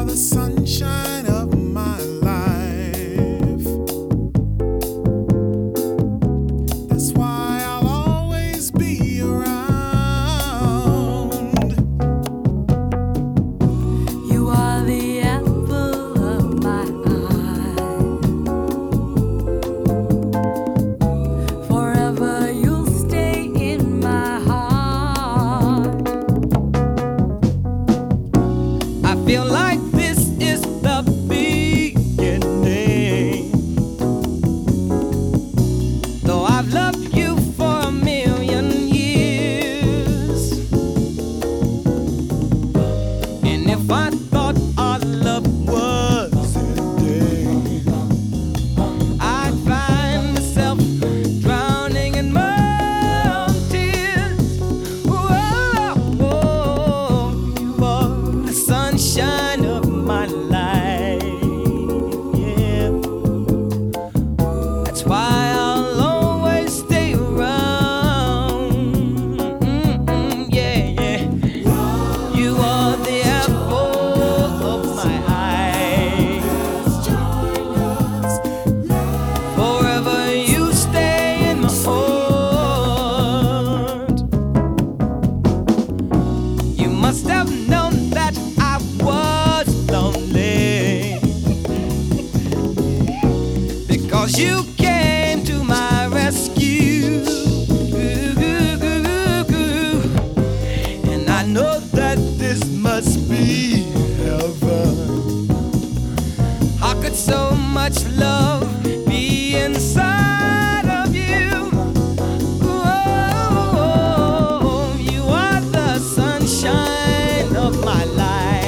the sunshine of my life. That's why I'll always be around. You are the apple of my eye. Forever you'll stay in my heart. I feel like this is the beginning. Though I've loved you for a million years, and if I thought our love was ending, I'd find myself drowning in my own tears. Whoa, whoa, you are the sunshine of my life. Yeah, that's why I'll always stay around. Yeah, yeah. You are the apple of my eye. Forever you stay in my heart. You must have known that I was lonely, because you came to my rescue. And I know that this must be heaven. How could so much love be inside of you? Oh, you are the sunshine of my life.